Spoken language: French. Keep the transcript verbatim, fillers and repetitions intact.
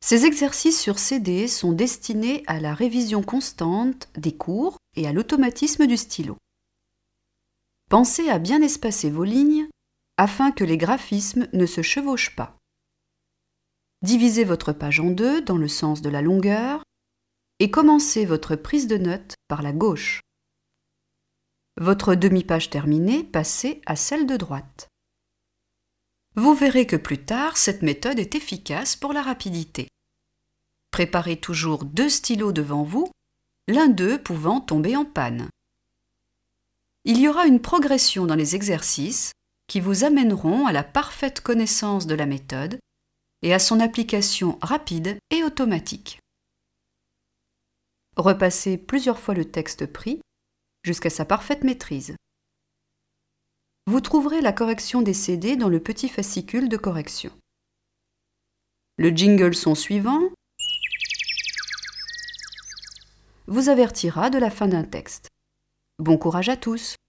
Ces exercices sur C D sont destinés à la révision constante des cours et à l'automatisme du stylo. Pensez à bien espacer vos lignes afin que les graphismes ne se chevauchent pas. Divisez votre page en deux dans le sens de la longueur et commencez votre prise de notes par la gauche. Votre demi-page terminée, passez à celle de droite. Vous verrez que plus tard, cette méthode est efficace pour la rapidité. Préparez toujours deux stylos devant vous, l'un d'eux pouvant tomber en panne. Il y aura une progression dans les exercices qui vous amèneront à la parfaite connaissance de la méthode et à son application rapide et automatique. Repassez plusieurs fois le texte pris jusqu'à sa parfaite maîtrise. Vous trouverez la correction des C D dans le petit fascicule de correction. Le jingle son suivant vous avertira de la fin d'un texte. Bon courage à tous!